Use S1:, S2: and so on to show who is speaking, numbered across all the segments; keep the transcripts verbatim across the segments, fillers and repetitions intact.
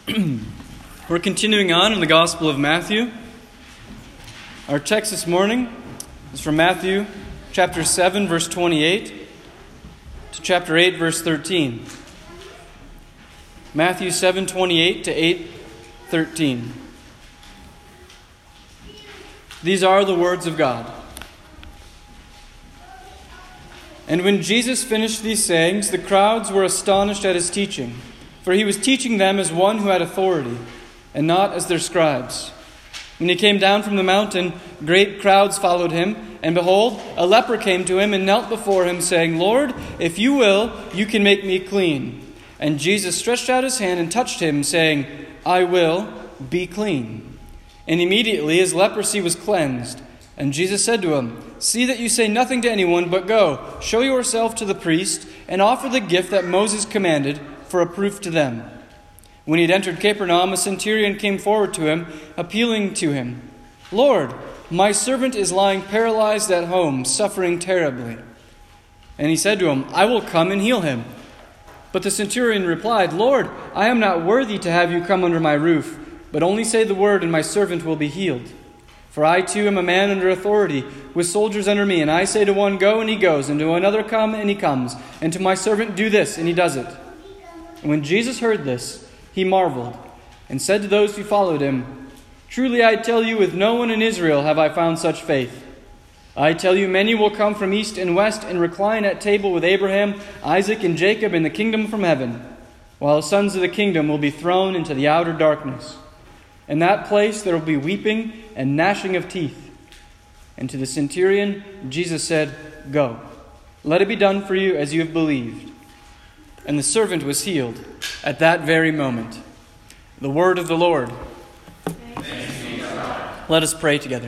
S1: We're continuing on in the Gospel of Matthew. Our text this morning is from Matthew chapter seven, verse twenty-eight, to chapter eight, verse thirteen. Matthew seven, twenty-eight to eight, thirteen. These are the words of God. And when Jesus finished these sayings, the crowds were astonished at his teaching, for he was teaching them as one who had authority, and not as their scribes. When he came down from the mountain, great crowds followed him, and behold, a leper came to him and knelt before him, saying, "Lord, if you will, you can make me clean." And Jesus stretched out his hand and touched him, saying, "I will, be clean." And immediately his leprosy was cleansed. And Jesus said to him, "See that you say nothing to anyone, but go, show yourself to the priest, and offer the gift that Moses commanded for a proof to them." When he had entered Capernaum, a centurion came forward to him, appealing to him, "Lord, my servant is lying paralyzed at home, suffering terribly." And he said to him, "I will come and heal him." But the centurion replied, "Lord, I am not worthy to have you come under my roof, but only say the word, and my servant will be healed. For I too am a man under authority, with soldiers under me, and I say to one, 'Go,' and he goes, and to another, 'Come,' and he comes, and to my servant, 'Do this,' and he does it." And when Jesus heard this, he marveled, and said to those who followed him, "Truly I tell you, with no one in Israel have I found such faith. I tell you, many will come from east and west and recline at table with Abraham, Isaac, and Jacob in the kingdom from heaven, while the sons of the kingdom will be thrown into the outer darkness. In that place there will be weeping and gnashing of teeth." And to the centurion, Jesus said, "Go, let it be done for you as you have believed." And the servant was healed at that very moment. The word of the Lord.
S2: Thanks be to God.
S1: Let us pray together.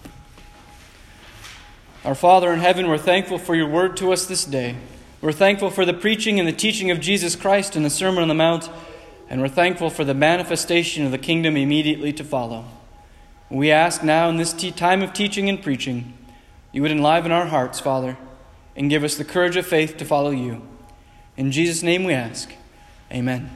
S1: Our Father in heaven, we're thankful for your word to us this day. We're thankful for the preaching and the teaching of Jesus Christ in the Sermon on the Mount, and we're thankful for the manifestation of the kingdom immediately to follow. We ask now in this te- time of teaching and preaching, you would enliven our hearts, Father, and give us the courage of faith to follow you. In Jesus' name we ask. Amen.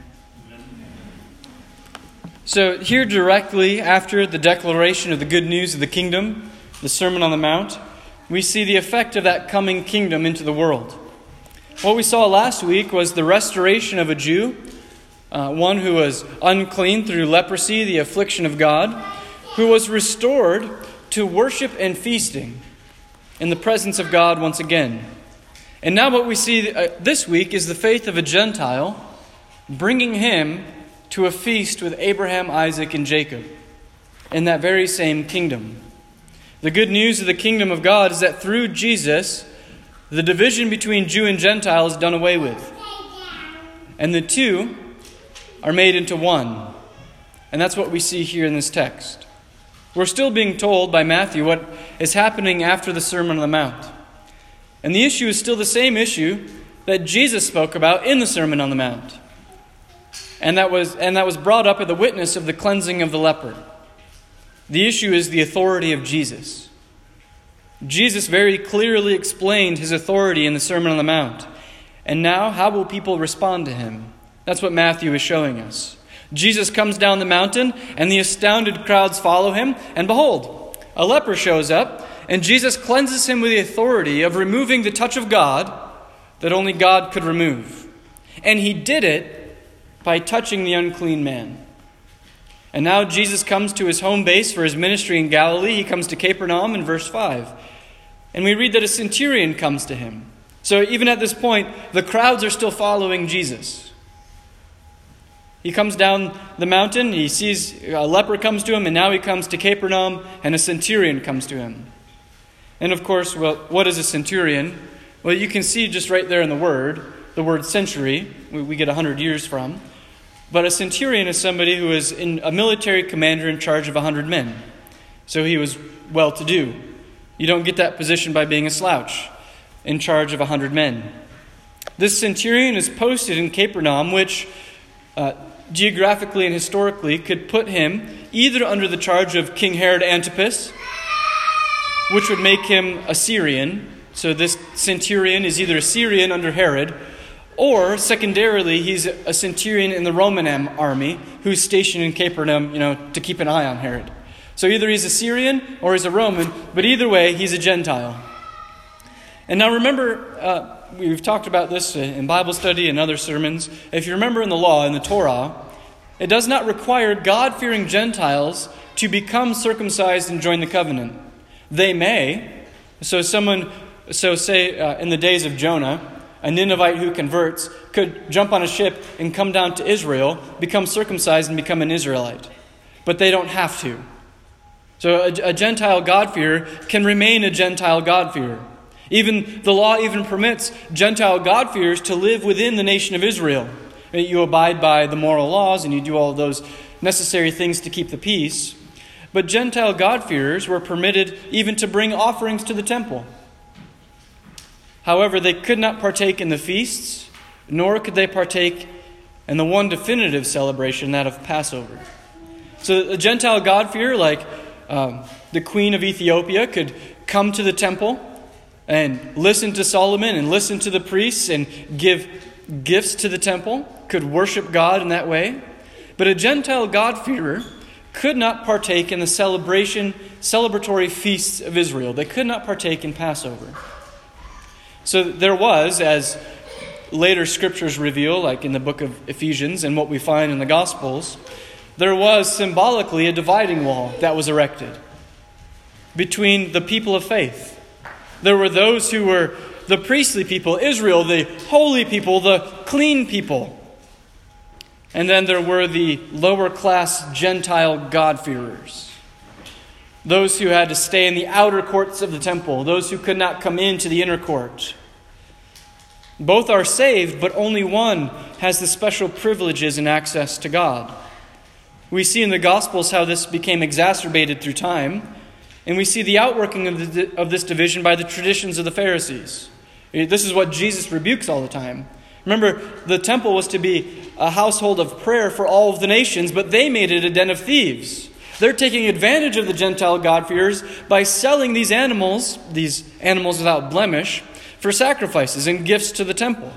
S1: So here directly after the declaration of the good news of the kingdom, the Sermon on the Mount, we see the effect of that coming kingdom into the world. What we saw last week was the restoration of a Jew, uh, one who was unclean through leprosy, the affliction of God, who was restored to worship and feasting in the presence of God once again. And now what we see uh, this week is the faith of a Gentile bringing him to a feast with Abraham, Isaac, and Jacob in that very same kingdom. The good news of the kingdom of God is that through Jesus, the division between Jew and Gentile is done away with. And the two are made into one. And that's what we see here in this text. We're still being told by Matthew what is happening after the Sermon on the Mount. And the issue is still the same issue that Jesus spoke about in the Sermon on the Mount. And that was, and that was brought up at the witness of the cleansing of the leper. The issue is the authority of Jesus. Jesus very clearly explained his authority in the Sermon on the Mount. And now, how will people respond to him? That's what Matthew is showing us. Jesus comes down the mountain, and the astounded crowds follow him. And behold, a leper shows up, and Jesus cleanses him with the authority of removing the touch of God that only God could remove. And he did it by touching the unclean man. And now Jesus comes to his home base for his ministry in Galilee. He comes to Capernaum in verse five. And we read that a centurion comes to him. So even at this point, the crowds are still following Jesus. He comes down the mountain, he sees a leper comes to him, and now he comes to Capernaum, and a centurion comes to him. And of course, well, what is a centurion? Well, you can see just right there in the word, the word century, we get one hundred years from. But a centurion is somebody who is in a military commander in charge of one hundred men. So he was well-to-do. You don't get that position by being a slouch in charge of one hundred men. This centurion is posted in Capernaum, which uh, geographically and historically could put him either under the charge of King Herod Antipas, which would make him a Syrian. So this centurion is either a Syrian under Herod, Or, secondarily, he's a centurion in the Roman army who's stationed in Capernaum, you know, to keep an eye on Herod. So either he's a Syrian or he's a Roman, but either way, he's a Gentile. And now remember, uh, we've talked about this in Bible study and other sermons. If you remember in the law, in the Torah, it does not require God-fearing Gentiles to become circumcised and join the covenant. They may. So someone, so say uh, in the days of Jonah, a Ninevite who converts could jump on a ship and come down to Israel, become circumcised and become an Israelite. But they don't have to. So a, a Gentile God-fearer can remain a Gentile God-fearer. Even the law even permits Gentile God-fearers to live within the nation of Israel. You abide by the moral laws and you do all those necessary things to keep the peace. But Gentile God-fearers were permitted even to bring offerings to the temple. However, they could not partake in the feasts, nor could they partake in the one definitive celebration, that of Passover. So a Gentile God-fearer, like um, the queen of Ethiopia, could come to the temple and listen to Solomon and listen to the priests and give gifts to the temple, could worship God in that way. But a Gentile God-fearer could not partake in the celebration, celebratory feasts of Israel. They could not partake in Passover. So there was, as later scriptures reveal, like in the book of Ephesians and what we find in the Gospels, there was symbolically a dividing wall that was erected between the people of faith. There were those who were the priestly people, Israel, the holy people, the clean people. And then there were the lower class Gentile God-fearers. Those who had to stay in the outer courts of the temple. Those who could not come into the inner court. Both are saved, but only one has the special privileges and access to God. We see in the Gospels how this became exacerbated through time. And we see the outworking of, the, of this division by the traditions of the Pharisees. This is what Jesus rebukes all the time. Remember, the temple was to be a household of prayer for all of the nations, but they made it a den of thieves. They're taking advantage of the Gentile God-fearers by selling these animals, these animals without blemish, for sacrifices and gifts to the temple.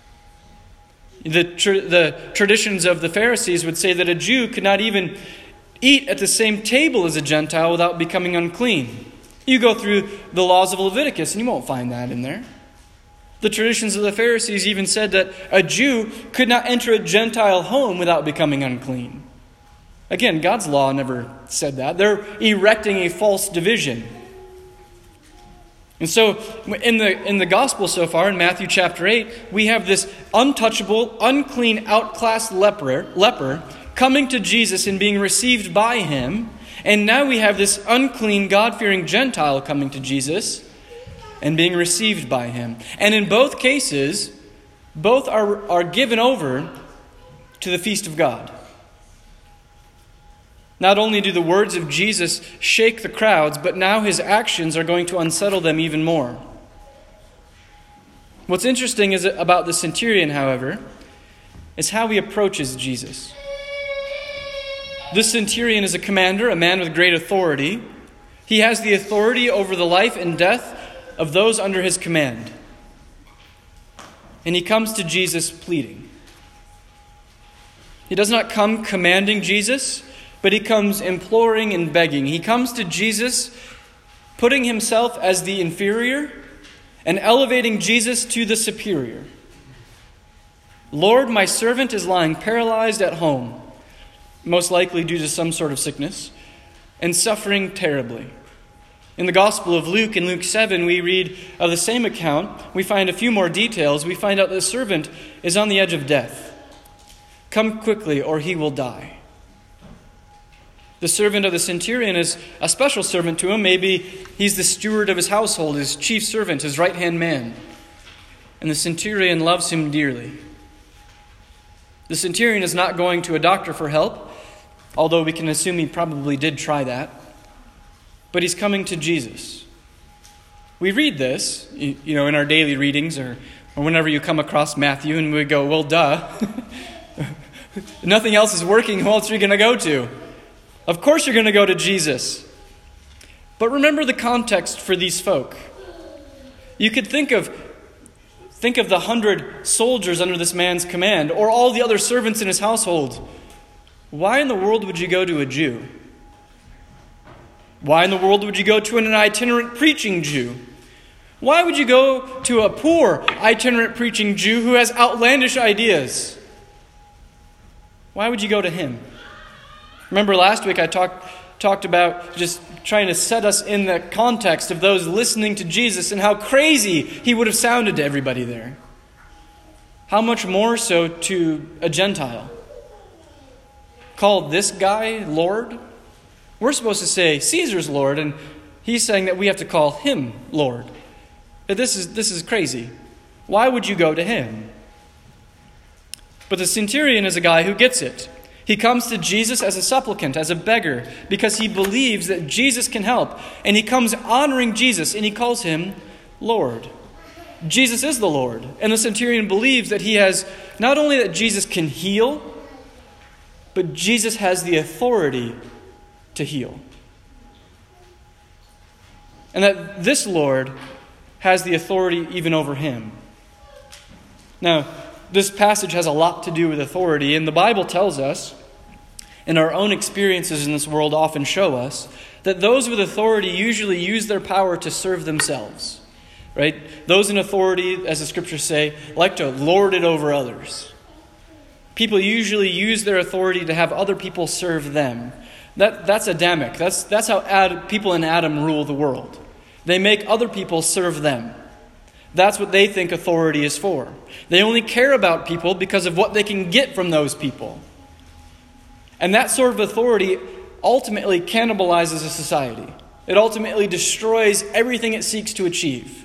S1: The, tra- the traditions of the Pharisees would say that a Jew could not even eat at the same table as a Gentile without becoming unclean. You go through the laws of Leviticus and you won't find that in there. The traditions of the Pharisees even said that a Jew could not enter a Gentile home without becoming unclean. Again, God's law never said that. They're erecting a false division. And so, in the in the gospel so far, in Matthew chapter eight, we have this untouchable, unclean, outclassed leper, leper coming to Jesus and being received by him. And now we have this unclean, God-fearing Gentile coming to Jesus and being received by him. And in both cases, both are, are given over to the feast of God. Not only do the words of Jesus shake the crowds, but now his actions are going to unsettle them even more. What's interesting is about the centurion, however, is how he approaches Jesus. This centurion is a commander, a man with great authority. He has the authority over the life and death of those under his command. And he comes to Jesus pleading. He does not come commanding Jesus, but he comes imploring and begging. He comes to Jesus putting himself as the inferior and elevating Jesus to the superior. Lord, my servant is lying paralyzed at home, most likely due to some sort of sickness, and suffering terribly. In the Gospel of Luke, in Luke seven, we read of the same account. We find a few more details. We find out the servant is on the edge of death. Come quickly, or he will die. The servant of the centurion is a special servant to him. Maybe he's the steward of his household, his chief servant, his right-hand man. And the centurion loves him dearly. The centurion is not going to a doctor for help, although we can assume he probably did try that. But he's coming to Jesus. We read this, you know, in our daily readings or, or whenever you come across Matthew and we go, well, duh. Nothing else is working. Who else are you going to go to? Of course you're going to go to Jesus. But remember the context for these folk. You could think of Think of the hundred soldiers under this man's command, or all the other servants in his household. Why in the world would you go to a Jew? Why in the world would you go to an itinerant preaching Jew? Why would you go to a poor itinerant preaching Jew who has outlandish ideas? Why would you go to him? Remember last week I talked talked about just trying to set us in the context of those listening to Jesus and how crazy he would have sounded to everybody there. How much more so to a Gentile? Call this guy Lord? We're supposed to say Caesar's Lord, and he's saying that we have to call him Lord. But this is this is crazy. Why would you go to him? But the centurion is a guy who gets it. He comes to Jesus as a supplicant, as a beggar, because he believes that Jesus can help. And he comes honoring Jesus, and he calls him Lord. Jesus is the Lord. And the centurion believes that he has, not only that Jesus can heal, but Jesus has the authority to heal. And that this Lord has the authority even over him. Now, this passage has a lot to do with authority, and the Bible tells us, and our own experiences in this world often show us, that those with authority usually use their power to serve themselves. Right? Those in authority, as the scriptures say, like to lord it over others. People usually use their authority to have other people serve them. That, that's Adamic. That's, that's how Ad, people in Adam rule the world. They make other people serve them. That's what they think authority is for. They only care about people because of what they can get from those people. And that sort of authority ultimately cannibalizes a society. It ultimately destroys everything it seeks to achieve.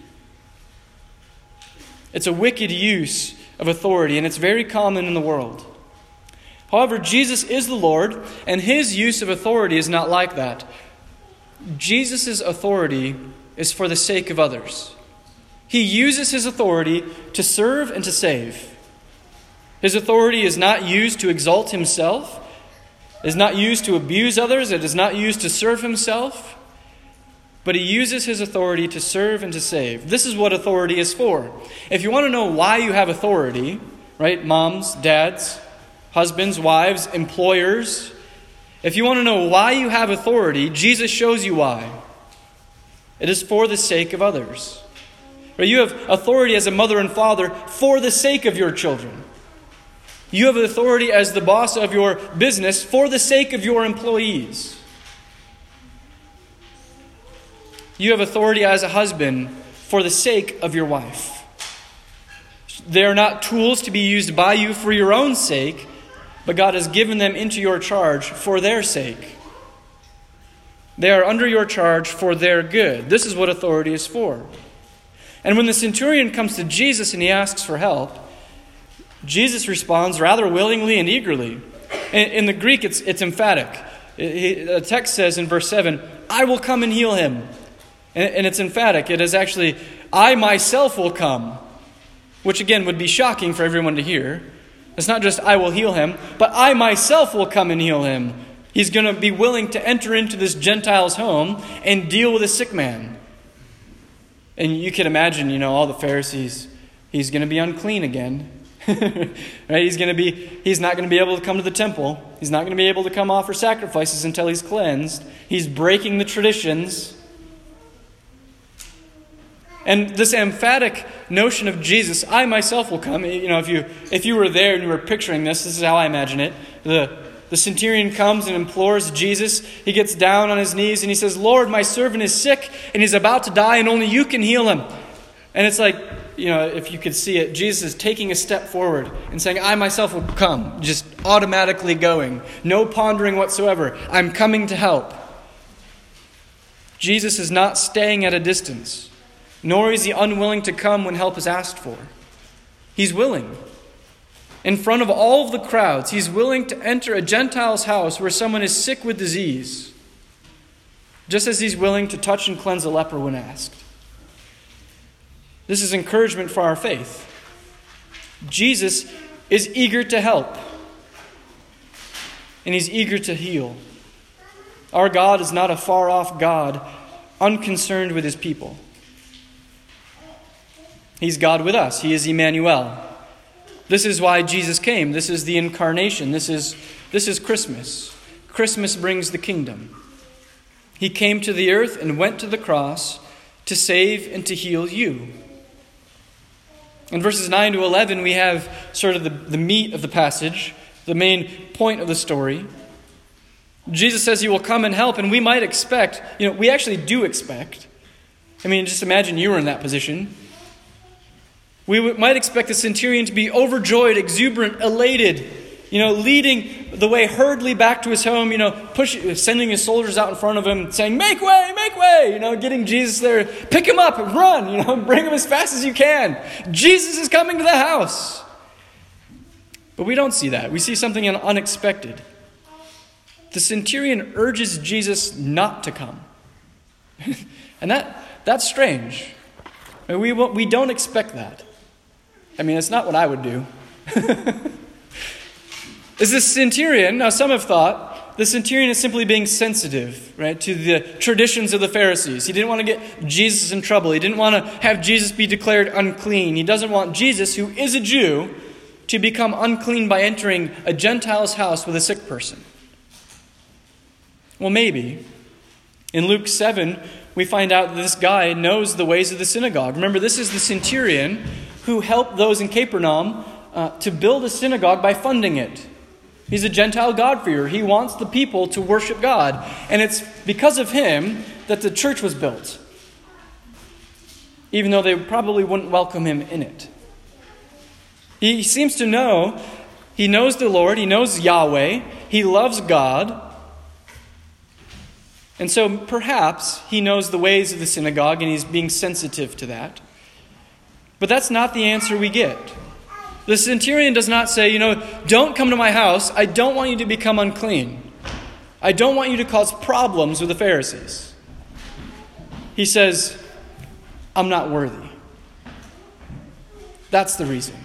S1: It's a wicked use of authority, and it's very common in the world. However, Jesus is the Lord, and his use of authority is not like that. Jesus' authority is for the sake of others. He uses his authority to serve and to save. His authority is not used to exalt himself. It is not used to abuse others. It is not used to serve himself. But he uses his authority to serve and to save. This is what authority is for. If you want to know why you have authority, right, moms, dads, husbands, wives, employers, if you want to know why you have authority, Jesus shows you why. It is for the sake of others. Right? You have authority as a mother and father for the sake of your children. You have authority as the boss of your business for the sake of your employees. You have authority as a husband for the sake of your wife. They are not tools to be used by you for your own sake, but God has given them into your charge for their sake. They are under your charge for their good. This is what authority is for. And when the centurion comes to Jesus and he asks for help, Jesus responds rather willingly and eagerly. In, in the Greek, it's, it's emphatic. It, the text says in verse seven, I will come and heal him. And, and it's emphatic. It is actually, I myself will come. Which again would be shocking for everyone to hear. It's not just I will heal him, but I myself will come and heal him. He's going to be willing to enter into this Gentile's home and deal with a sick man. And you can imagine, you know, all the Pharisees, he's going to be unclean again. Right? He's going to be he's not going to be able to come to the temple. He's not going to be able to come offer sacrifices until he's cleansed. He's breaking the traditions. And this emphatic notion of Jesus, I myself will come. You know, if you if you were there and you were picturing this, this is how I imagine it. The the centurion comes and implores Jesus. He gets down on his knees and he says, Lord, my servant is sick and he's about to die and only you can heal him. And it's like, you know, if you could see it, Jesus is taking a step forward and saying, I myself will come, just automatically going. No pondering whatsoever. I'm coming to help. Jesus is not staying at a distance, nor is he unwilling to come when help is asked for. He's willing. In front of all of the crowds, he's willing to enter a Gentile's house where someone is sick with disease, just as he's willing to touch and cleanse a leper when asked. This is encouragement for our faith. Jesus is eager to help, and he's eager to heal. Our God is not a far-off God, unconcerned with his people. He's God with us. He is Emmanuel. This is why Jesus came. This is the incarnation. This is, this is Christmas. Christmas brings the kingdom. He came to the earth and went to the cross to save and to heal you. In verses nine to eleven, we have sort of the, the meat of the passage, the main point of the story. Jesus says he will come and help, and we might expect, you know, we actually do expect. I mean, just imagine you were in that position. We w- might expect the centurion to be overjoyed, exuberant, elated, you know, leading the way hurriedly back to his home, you know, push, sending his soldiers out in front of him, saying, "Make way, make way," you know, getting Jesus there, pick him up and run, you know, bring him as fast as you can. Jesus is coming to the house. But we don't see that. We see something unexpected. The centurion urges Jesus not to come. And that that's strange. I mean, we, we don't expect that. I mean, it's not what I would do. Is this centurion, now some have thought, the centurion is simply being sensitive, right, to the traditions of the Pharisees. He didn't want to get Jesus in trouble. He didn't want to have Jesus be declared unclean. He doesn't want Jesus, who is a Jew, to become unclean by entering a Gentile's house with a sick person. Well, maybe. In Luke seven, we find out that this guy knows the ways of the synagogue. Remember, this is the centurion who helped those in Capernaum uh, to build a synagogue by funding it. He's a Gentile God-fearer. He wants the people to worship God. And it's because of him that the church was built, even though they probably wouldn't welcome him in it. He seems to know, he knows the Lord, he knows Yahweh, he loves God. And so perhaps he knows the ways of the synagogue and he's being sensitive to that. But that's not the answer we get. The centurion does not say, you know, don't come to my house. I don't want you to become unclean. I don't want you to cause problems with the Pharisees. He says, I'm not worthy. That's the reason.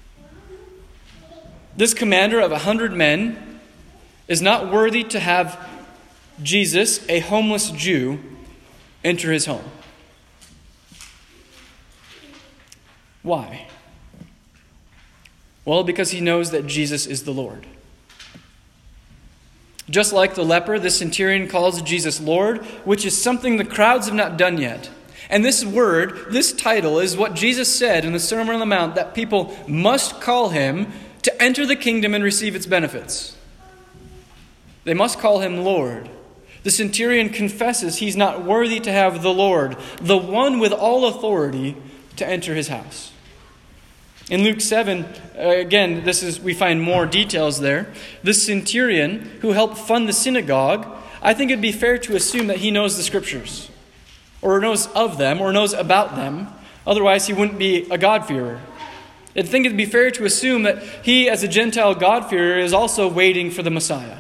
S1: This commander of a hundred men is not worthy to have Jesus, a homeless Jew, enter his home. Why? Well, because he knows that Jesus is the Lord. Just like the leper, the centurion calls Jesus Lord, which is something the crowds have not done yet. And this word, this title, is what Jesus said in the Sermon on the Mount, that people must call him to enter the kingdom and receive its benefits. They must call him Lord. The centurion confesses he's not worthy to have the Lord, the one with all authority, to enter his house. In Luke seven, uh, again, this is we find more details there. This centurion who helped fund the synagogue, I think it'd be fair to assume that he knows the scriptures, or knows of them, or knows about them. Otherwise, he wouldn't be a God-fearer. I think it'd be fair to assume that he, as a Gentile God-fearer, is also waiting for the Messiah.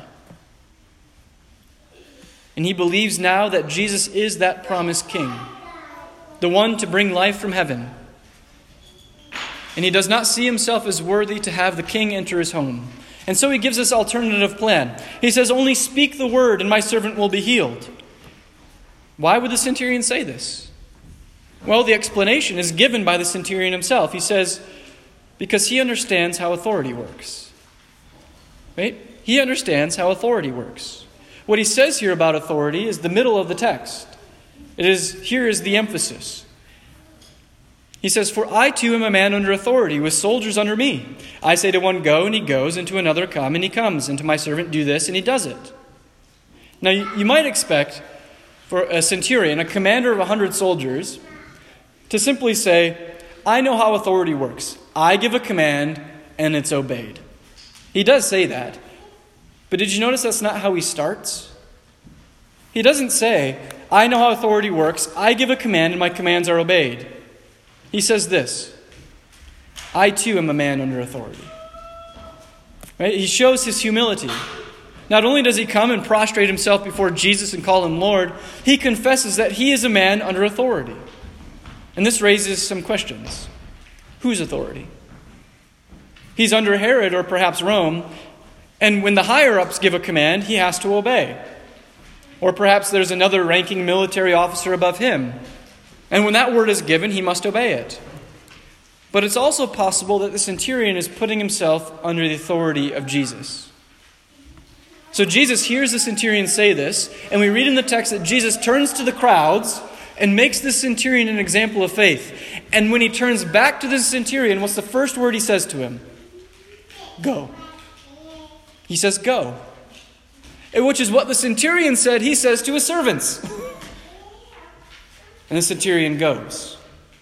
S1: And he believes now that Jesus is that promised king, the one to bring life from heaven. And he does not see himself as worthy to have the king enter his home. And so he gives this alternative plan. He says, only speak the word and my servant will be healed. Why would the centurion say this? Well, the explanation is given by the centurion himself. He says, because he understands how authority works. Right? He understands how authority works. What he says here about authority is the middle of the text. It is, here is the emphasis. He says, for I too am a man under authority, with soldiers under me. I say to one, go, and he goes, and to another, come, and he comes, and to my servant, do this, and he does it. Now, you, you might expect for a centurion, a commander of a hundred soldiers, to simply say, I know how authority works. I give a command, and it's obeyed. He does say that. But did you notice that's not how he starts? He doesn't say, I know how authority works. I give a command, and my commands are obeyed. He says this, I too am a man under authority. Right? He shows his humility. Not only does he come and prostrate himself before Jesus and call him Lord, he confesses that he is a man under authority. And this raises some questions. Whose authority? He's under Herod or perhaps Rome, and when the higher-ups give a command, he has to obey. Or perhaps there's another ranking military officer above him. And when that word is given, he must obey it. But it's also possible that the centurion is putting himself under the authority of Jesus. So Jesus hears the centurion say this, and we read in the text that Jesus turns to the crowds and makes the centurion an example of faith. And when he turns back to the centurion, what's the first word he says to him? Go. He says, go. Which is what the centurion said he says to his servants. And the centurion goes.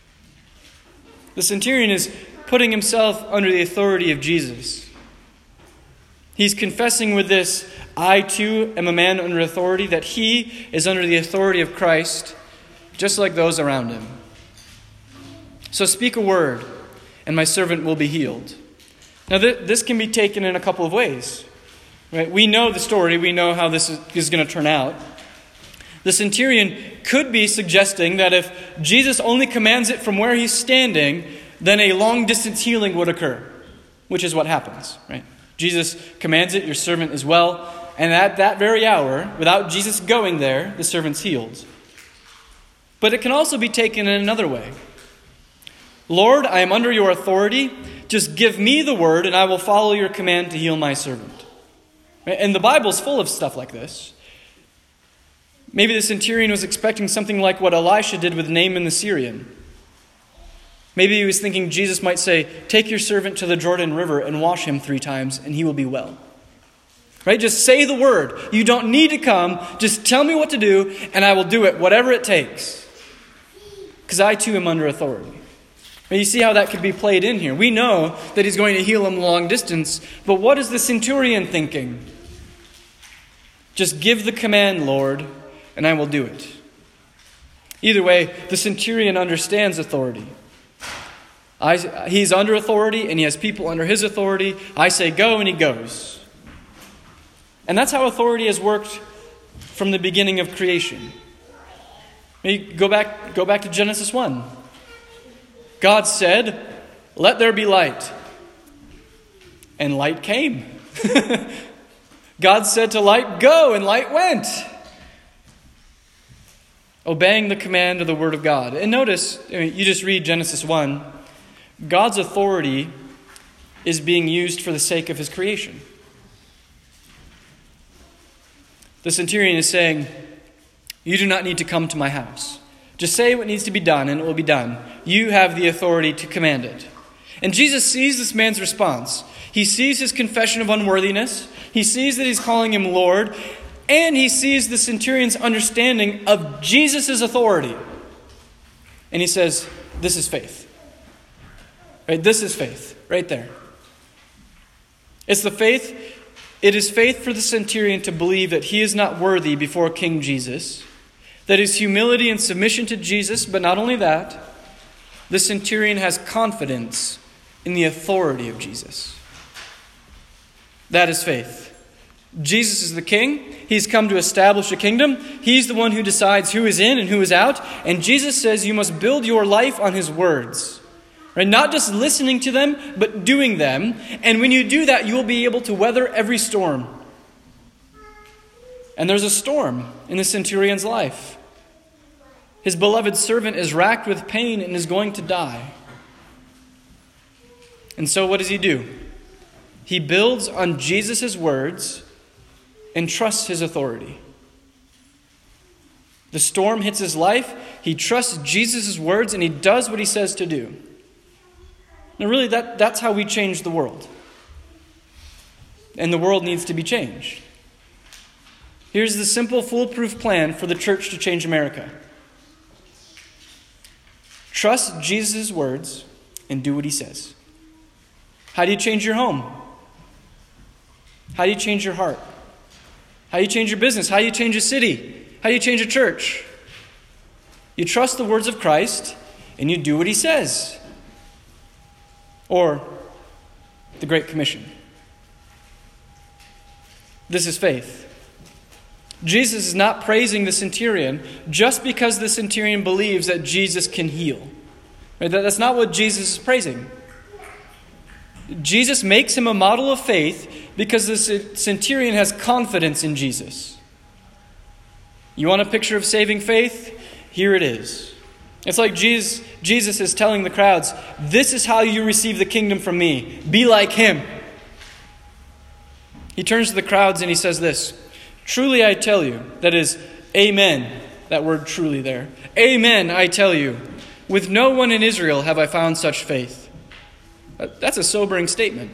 S1: The centurion is putting himself under the authority of Jesus. He's confessing with this, I too am a man under authority, that he is under the authority of Christ, just like those around him. So speak a word, and my servant will be healed. Now th- this can be taken in a couple of ways. Right? We know the story. We know how this is, is going to turn out. The centurion could be suggesting that if Jesus only commands it from where he's standing, then a long-distance healing would occur, which is what happens. Right? Jesus commands it, your servant is well, and at that very hour, without Jesus going there, the servant's healed. But it can also be taken in another way. Lord, I am under your authority. Just give me the word, and I will follow your command to heal my servant. And the Bible's full of stuff like this. Maybe the centurion was expecting something like what Elisha did with Naaman the Syrian. Maybe he was thinking Jesus might say, take your servant to the Jordan River and wash him three times, and he will be well. Right? Just say the word. You don't need to come. Just tell me what to do, and I will do it, whatever it takes. Because I too am under authority. And you see how that could be played in here. We know that he's going to heal him long distance, but what is the centurion thinking? Just give the command, Lord, and I will do it. Either way, the centurion understands authority. I, he's under authority, and he has people under his authority. I say go, and he goes. And that's how authority has worked from the beginning of creation. Maybe go back, go back to Genesis one. God said, let there be light. And light came. God said to light, go, and light went. Obeying the command of the Word of God. And notice, I mean, you just read Genesis one. God's authority is being used for the sake of his creation. The centurion is saying, you do not need to come to my house. Just say what needs to be done, and it will be done. You have the authority to command it. And Jesus sees this man's response. He sees his confession of unworthiness. He sees that he's calling him Lord. And he sees the centurion's understanding of Jesus' authority. And he says, this is faith. Right? This is faith. Right there. It's the faith. It is faith for the centurion to believe that he is not worthy before King Jesus. That is humility and submission to Jesus, but not only that, the centurion has confidence in the authority of Jesus. That is faith. Jesus is the king. He's come to establish a kingdom. He's the one who decides who is in and who is out. And Jesus says you must build your life on his words. Right? Not just listening to them, but doing them. And when you do that, you will be able to weather every storm. And there's a storm in the centurion's life. His beloved servant is racked with pain and is going to die. And so what does he do? He builds on Jesus' words and trusts his authority. The storm hits his life. He trusts Jesus' words and he does what he says to do. Now really, that, that's how we change the world. And the world needs to be changed. Here's the simple, foolproof plan for the church to change America. Trust Jesus' words and do what he says. How do you change your home? How do you change your heart? How do you change your business? How do you change a city? How do you change a church? You trust the words of Christ and you do what he says. Or the Great Commission. This is faith. Jesus is not praising the centurion just because the centurion believes that Jesus can heal. That's not what Jesus is praising. Jesus makes him a model of faith because the centurion has confidence in Jesus. You want a picture of saving faith? Here it is. It's like Jesus, Jesus is telling the crowds, this is how you receive the kingdom from me. Be like him. He turns to the crowds and he says this, truly I tell you, that is, amen, that word truly there. Amen, I tell you, with no one in Israel have I found such faith. That's a sobering statement.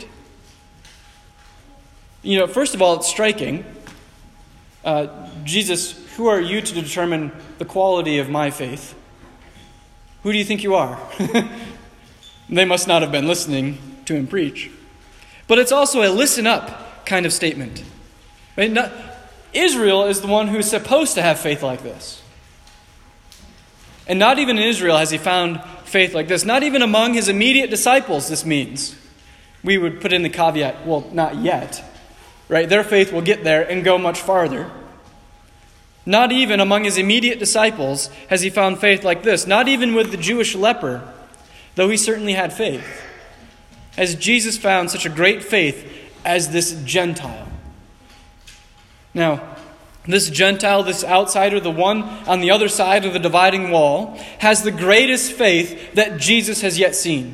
S1: You know, first of all, it's striking. Uh, Jesus, who are you to determine the quality of my faith? Who do you think you are? They must not have been listening to him preach. But it's also a listen up kind of statement. Right? Not, Israel is the one who's supposed to have faith like this. And not even in Israel has he found faith like this. Not even among his immediate disciples, this means. We would put in the caveat, well, not yet. Right? Their faith will get there and go much farther. Not even among his immediate disciples has he found faith like this. Not even with the Jewish leper, though he certainly had faith. Has Jesus found such a great faith as this Gentile? Now, this Gentile, this outsider, the one on the other side of the dividing wall, has the greatest faith that Jesus has yet seen.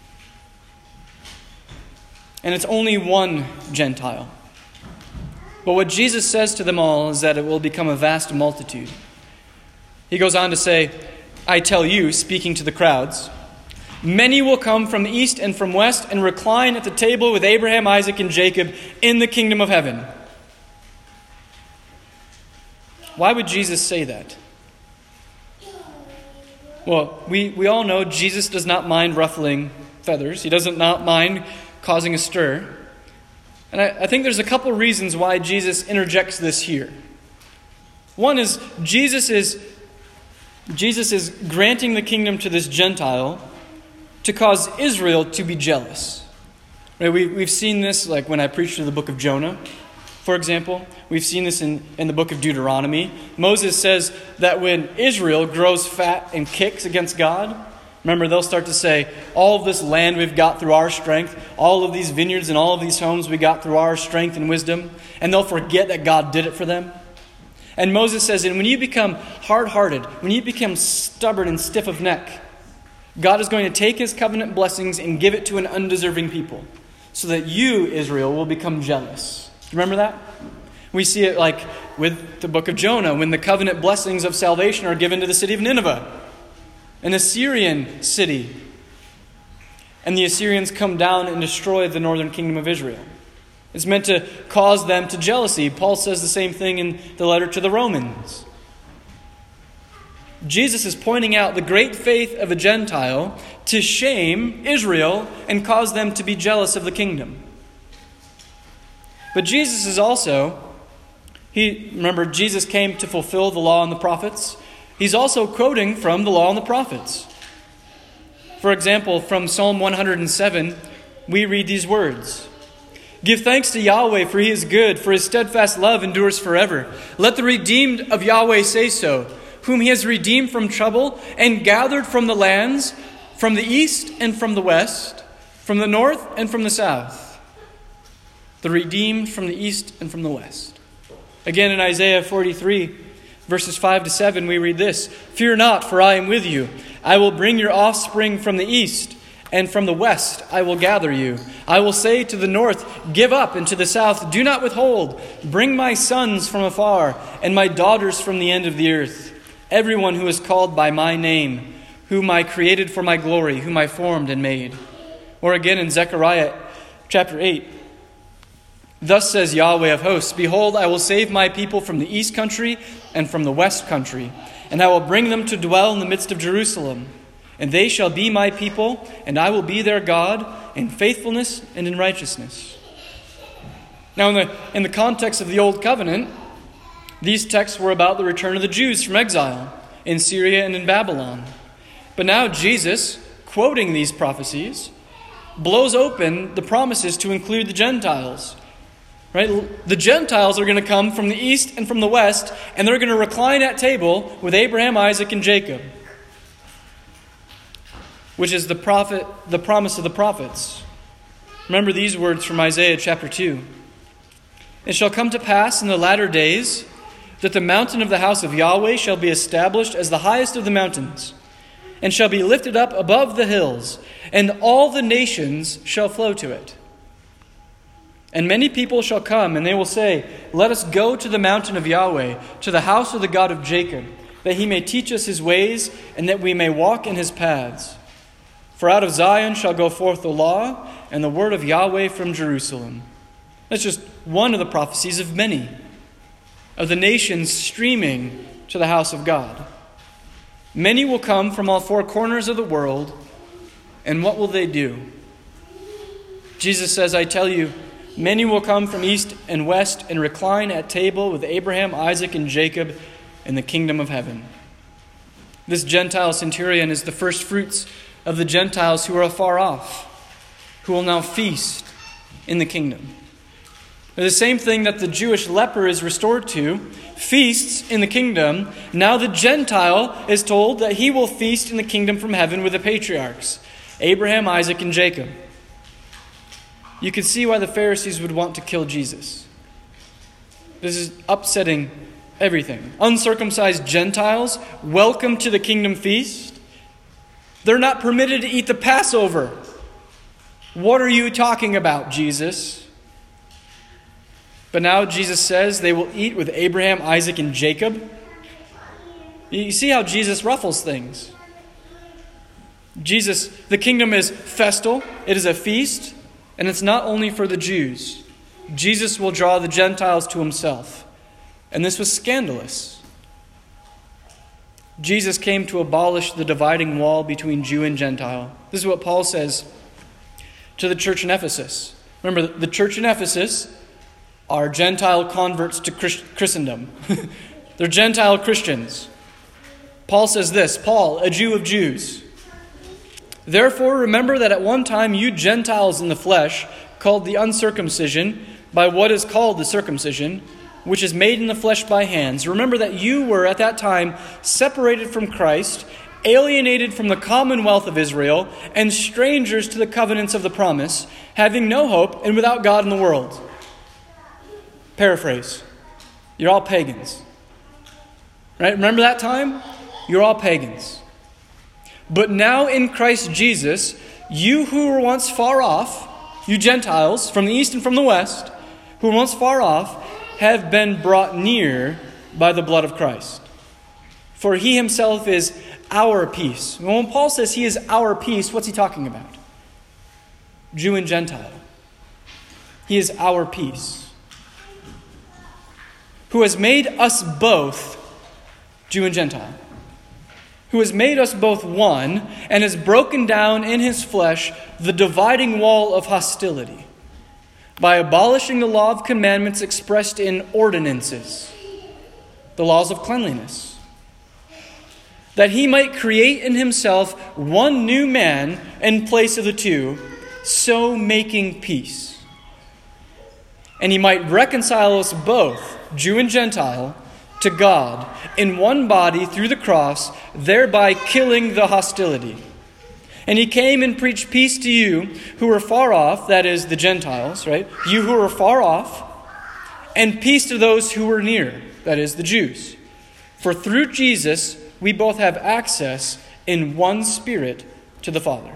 S1: And it's only one Gentile. But what Jesus says to them all is that it will become a vast multitude. He goes on to say, I tell you, speaking to the crowds, many will come from the east and from west and recline at the table with Abraham, Isaac, and Jacob in the kingdom of heaven. Why would Jesus say that? Well, we, we all know Jesus does not mind ruffling feathers. He doesn't not mind causing a stir. And I, I think there's a couple reasons why Jesus interjects this here. One is Jesus is Jesus is granting the kingdom to this Gentile to cause Israel to be jealous. Right? We, we've seen this like when I preached through the book of Jonah, for example. We've seen this in, in the book of Deuteronomy. Moses says that when Israel grows fat and kicks against God, remember, they'll start to say, all of this land we've got through our strength, all of these vineyards and all of these homes we got through our strength and wisdom, and they'll forget that God did it for them. And Moses says, and when you become hard-hearted, when you become stubborn and stiff of neck, God is going to take his covenant blessings and give it to an undeserving people, so that you, Israel, will become jealous. Remember that? We see it like with the book of Jonah, when the covenant blessings of salvation are given to the city of Nineveh, an Assyrian city. And the Assyrians come down and destroy the northern kingdom of Israel. It's meant to cause them to jealousy. Paul says the same thing in the letter to the Romans. Jesus is pointing out the great faith of a Gentile to shame Israel and cause them to be jealous of the kingdom. But Jesus is also, he remember, Jesus came to fulfill the law and the prophets. He's also quoting from the law and the prophets. For example, from Psalm one hundred seven, we read these words. Give thanks to Yahweh, for he is good, for his steadfast love endures forever. Let the redeemed of Yahweh say so, whom he has redeemed from trouble and gathered from the lands, from the east and from the west, from the north and from the south. The redeemed from the east and from the west. Again in Isaiah forty-three, verses five to seven, we read this. Fear not, for I am with you. I will bring your offspring from the east, and from the west I will gather you. I will say to the north, give up, and to the south, do not withhold. Bring my sons from afar, and my daughters from the end of the earth. Everyone who is called by my name, whom I created for my glory, whom I formed and made. Or again in Zechariah chapter eight. Thus says Yahweh of hosts, behold, I will save my people from the east country and from the west country, and I will bring them to dwell in the midst of Jerusalem. And they shall be my people, and I will be their God in faithfulness and in righteousness. Now, in the, in the context of the Old Covenant, these texts were about the return of the Jews from exile in Syria and in Babylon. But now Jesus, quoting these prophecies, blows open the promises to include the Gentiles. Right? The Gentiles are going to come from the east and from the west, and they're going to recline at table with Abraham, Isaac, and Jacob, which is the prophet, the promise of the prophets. Remember these words from Isaiah chapter two. It shall come to pass in the latter days that the mountain of the house of Yahweh shall be established as the highest of the mountains, and shall be lifted up above the hills, and all the nations shall flow to it. And many people shall come, and they will say, Let us go to the mountain of Yahweh, to the house of the God of Jacob, that he may teach us his ways, and that we may walk in his paths. For out of Zion shall go forth the law, and the word of Yahweh from Jerusalem. That's just one of the prophecies of many, of the nations streaming to the house of God. Many will come from all four corners of the world, and what will they do? Jesus says, I tell you, many will come from east and west and recline at table with Abraham, Isaac, and Jacob in the kingdom of heaven. This Gentile centurion is the first fruits of the Gentiles who are afar off, who will now feast in the kingdom. The same thing that the Jewish leper is restored to, feasts in the kingdom. Now the Gentile is told that he will feast in the kingdom from heaven with the patriarchs, Abraham, Isaac, and Jacob. You can see why the Pharisees would want to kill Jesus. This is upsetting everything. Uncircumcised Gentiles, welcome to the kingdom feast. They're not permitted to eat the Passover. What are you talking about, Jesus? But now Jesus says they will eat with Abraham, Isaac, and Jacob. You see how Jesus ruffles things. Jesus, the kingdom is festal. It is a feast. And it's not only for the Jews. Jesus will draw the Gentiles to himself. And this was scandalous. Jesus came to abolish the dividing wall between Jew and Gentile. This is what Paul says to the church in Ephesus. Remember, the church in Ephesus are Gentile converts to Christendom. They're Gentile Christians. Paul says this, Paul, a Jew of Jews. Therefore, remember that at one time you Gentiles in the flesh, called the uncircumcision, by what is called the circumcision, which is made in the flesh by hands. Remember that you were at that time separated from Christ, alienated from the commonwealth of Israel, and strangers to the covenants of the promise, having no hope and without God in the world. Paraphrase. You're all pagans. Right? Remember that time? You're all pagans. But now in Christ Jesus, you who were once far off, you Gentiles from the east and from the west, who were once far off, have been brought near by the blood of Christ. For he himself is our peace. When Paul says he is our peace, what's he talking about? Jew and Gentile. He is our peace. Who has made us both, Jew and Gentile, who has made us both one, and has broken down in his flesh the dividing wall of hostility, by abolishing the law of commandments expressed in ordinances, the laws of cleanliness, that he might create in himself one new man in place of the two, so making peace. And he might reconcile us both, Jew and Gentile, to God in one body through the cross, thereby killing the hostility. And he came and preached peace to you who were far off, that is, the Gentiles, right? You who were far off, and peace to those who were near, that is, the Jews. For through Jesus, we both have access in one Spirit to the Father.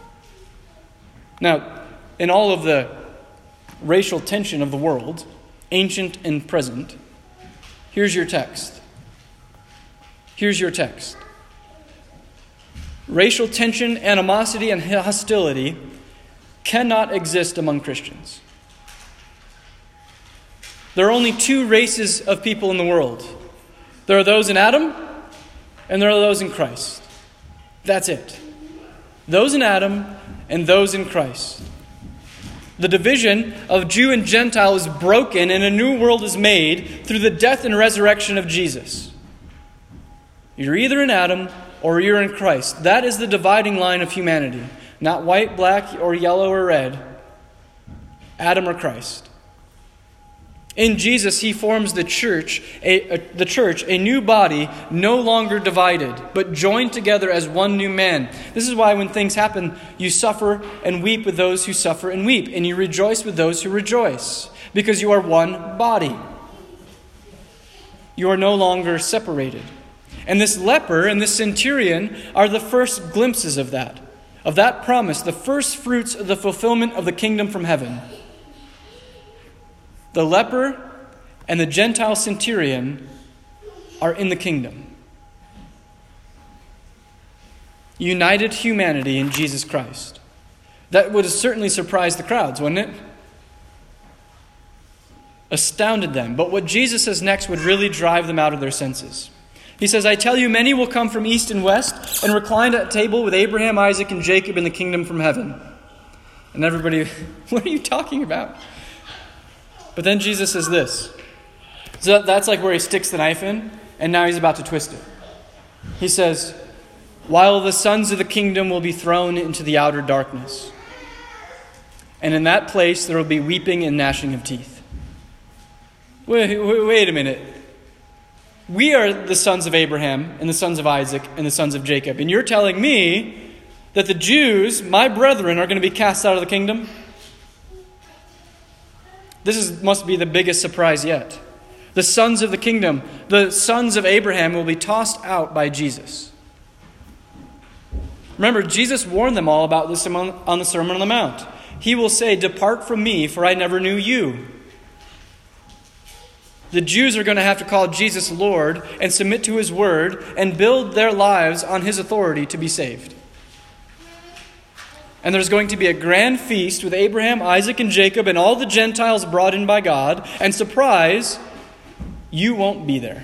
S1: Now, in all of the racial tension of the world, ancient and present, here's your text. Here's your text. Racial tension, animosity, and hostility cannot exist among Christians. There are only two races of people in the world. There are those in Adam, and there are those in Christ. That's it. Those in Adam and those in Christ. The division of Jew and Gentile is broken and a new world is made through the death and resurrection of Jesus. You're either in Adam or you're in Christ. That is the dividing line of humanity. Not white, black, or yellow, or red. Adam or Christ. In Jesus, he forms the church, a, a, the church, a new body, no longer divided, but joined together as one new man. This is why when things happen, you suffer and weep with those who suffer and weep, and you rejoice with those who rejoice, because you are one body. You are no longer separated. And this leper and this centurion are the first glimpses of that, of that promise, the first fruits of the fulfillment of the kingdom from heaven. The leper and the Gentile centurion are in the kingdom. United humanity in Jesus Christ. That would have certainly surprised the crowds, wouldn't it? Astounded them. But what Jesus says next would really drive them out of their senses. He says, I tell you, many will come from east and west and recline at table with Abraham, Isaac, and Jacob in the kingdom from heaven. And everybody, what are you talking about? But then Jesus says this. So that's like where he sticks the knife in, and now he's about to twist it. He says, while the sons of the kingdom will be thrown into the outer darkness. And in that place there will be weeping and gnashing of teeth. Wait, wait, wait a minute. We are the sons of Abraham and the sons of Isaac and the sons of Jacob. And you're telling me that the Jews, my brethren, are going to be cast out of the kingdom? This is, must be the biggest surprise yet. The sons of the kingdom, the sons of Abraham, will be tossed out by Jesus. Remember, Jesus warned them all about this on the Sermon on the Mount. He will say, depart from me, for I never knew you. The Jews are going to have to call Jesus Lord and submit to his word and build their lives on his authority to be saved. And there's going to be a grand feast with Abraham, Isaac, and Jacob and all the Gentiles brought in by God. And surprise, you won't be there.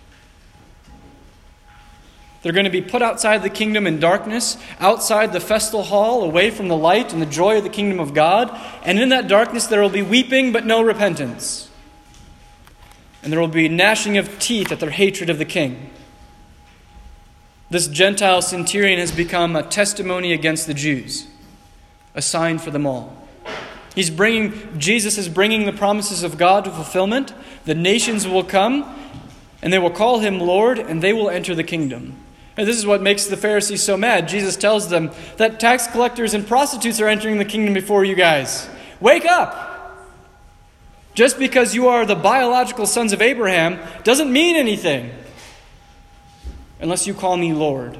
S1: They're going to be put outside the kingdom in darkness, outside the festal hall, away from the light and the joy of the kingdom of God. And in that darkness there will be weeping but no repentance. And there will be gnashing of teeth at their hatred of the king. This Gentile centurion has become a testimony against the Jews, a sign for them all. He's bringing, Jesus is bringing the promises of God to fulfillment. The nations will come, and they will call him Lord, and they will enter the kingdom. And this is what makes the Pharisees so mad. Jesus tells them that tax collectors and prostitutes are entering the kingdom before you guys. Wake up! Just because you are the biological sons of Abraham doesn't mean anything unless you call me Lord.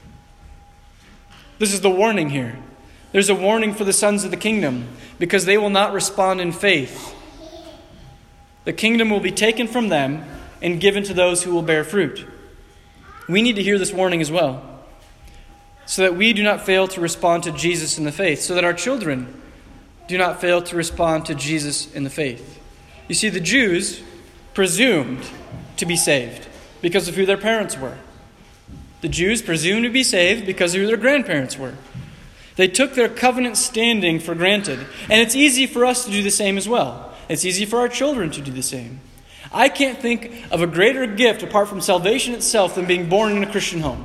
S1: This is the warning here. There's a warning for the sons of the kingdom because they will not respond in faith. The kingdom will be taken from them and given to those who will bear fruit. We need to hear this warning as well, so that we do not fail to respond to Jesus in the faith, so that our children do not fail to respond to Jesus in the faith. You see, the Jews presumed to be saved because of who their parents were. The Jews presumed to be saved because of who their grandparents were. They took their covenant standing for granted, and it's easy for us to do the same as well. It's easy for our children to do the same. I can't think of a greater gift apart from salvation itself than being born in a Christian home.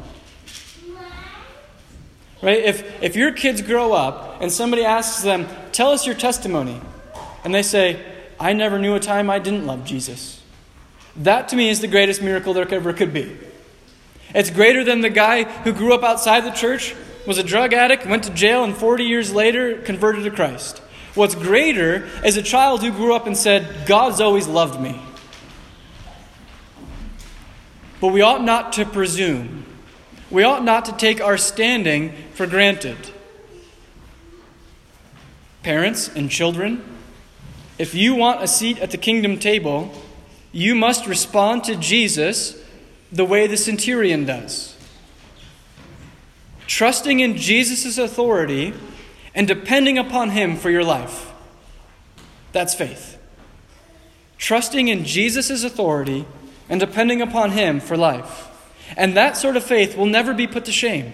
S1: Right? If if your kids grow up and somebody asks them, tell us your testimony, and they say, I never knew a time I didn't love Jesus. That to me is the greatest miracle there ever could be. It's greater than the guy who grew up outside the church, was a drug addict, went to jail, and forty years later converted to Christ. What's greater is a child who grew up and said, God's always loved me. But we ought not to presume. We ought not to take our standing for granted. Parents and children, if you want a seat at the kingdom table, you must respond to Jesus the way the centurion does. Trusting in Jesus' authority and depending upon him for your life. That's faith. Trusting in Jesus' authority and depending upon him for life. And that sort of faith will never be put to shame.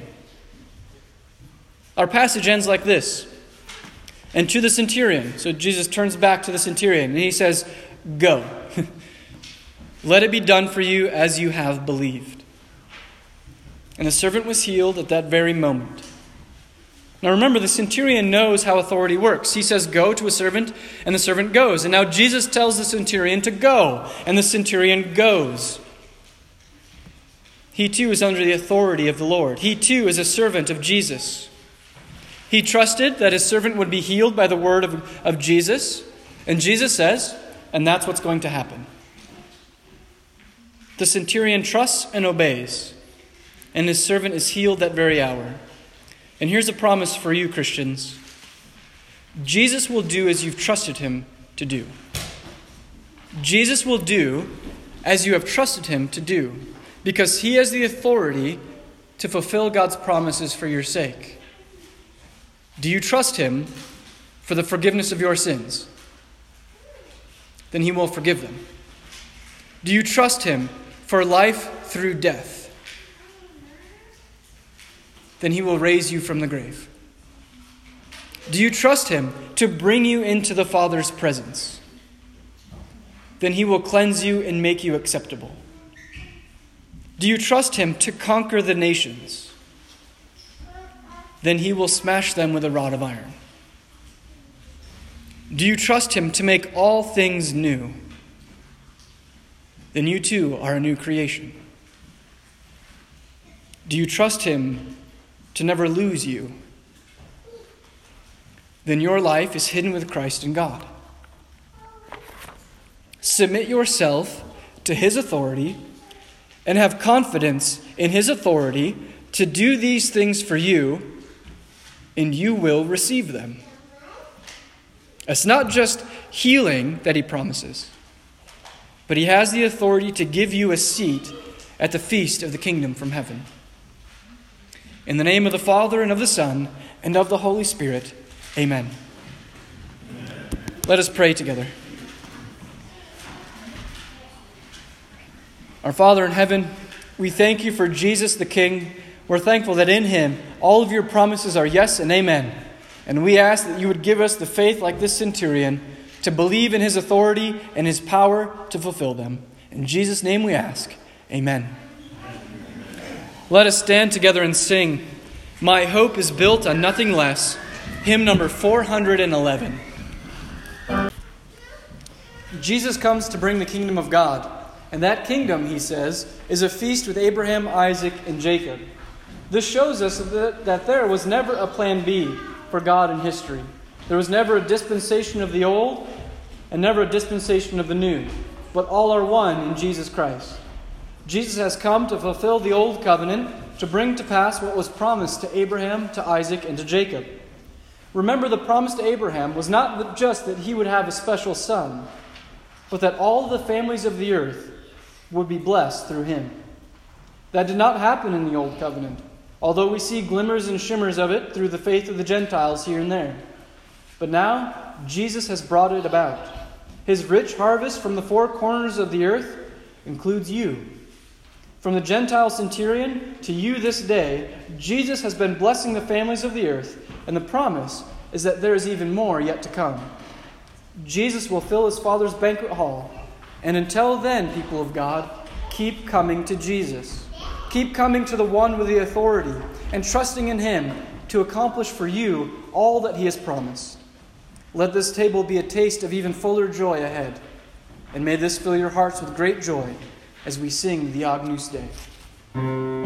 S1: Our passage ends like this. And to the centurion, so Jesus turns back to the centurion and he says, go. Let it be done for you as you have believed. And the servant was healed at that very moment. Now remember, the centurion knows how authority works. He says, go to a servant, and the servant goes. And now Jesus tells the centurion to go, and the centurion goes. He too is under the authority of the Lord. He too is a servant of Jesus. He trusted that his servant would be healed by the word of, of Jesus. And Jesus says, and that's what's going to happen. The centurion trusts and obeys, and his servant is healed that very hour. And here's a promise for you, Christians. Jesus will do as you've trusted him to do. Jesus will do as you have trusted him to do, because he has the authority to fulfill God's promises for your sake. Do you trust him for the forgiveness of your sins? Then he will forgive them. Do you trust him for life through death? Then he will raise you from the grave. Do you trust him to bring you into the Father's presence? Then he will cleanse you and make you acceptable. Do you trust him to conquer the nations? Then he will smash them with a rod of iron. Do you trust him to make all things new? Then you too are a new creation. Do you trust him to never lose you? Then your life is hidden with Christ in God. Submit yourself to his authority and have confidence in his authority to do these things for you, and you will receive them. It's not just healing that he promises, but he has the authority to give you a seat at the feast of the kingdom from heaven. In the name of the Father, and of the Son, and of the Holy Spirit, amen. Amen. Let us pray together. Our Father in heaven, we thank you for Jesus the King. We're thankful that in him all of your promises are yes and amen. And we ask that you would give us the faith like this centurion to believe in his authority and his power to fulfill them. In Jesus' name we ask, amen. Let us stand together and sing, "My Hope is Built on Nothing Less," hymn number four hundred eleven. Jesus comes to bring the kingdom of God. And that kingdom, he says, is a feast with Abraham, Isaac, and Jacob. This shows us that, that there was never a plan B for God in history. There was never a dispensation of the old and never a dispensation of the new, but all are one in Jesus Christ. Jesus has come to fulfill the old covenant, to bring to pass what was promised to Abraham, to Isaac, and to Jacob. Remember, the promise to Abraham was not just that he would have a special son, but that all the families of the earth would be blessed through him. That did not happen in the Old Covenant, although we see glimmers and shimmers of it through the faith of the Gentiles here and there. But now, Jesus has brought it about. His rich harvest from the four corners of the earth includes you. From the Gentile centurion to you this day, Jesus has been blessing the families of the earth, and the promise is that there is even more yet to come. Jesus will fill his Father's banquet hall. And until then, people of God, keep coming to Jesus. Keep coming to the one with the authority and trusting in him to accomplish for you all that he has promised. Let this table be a taste of even fuller joy ahead. And may this fill your hearts with great joy as we sing the Agnus Dei.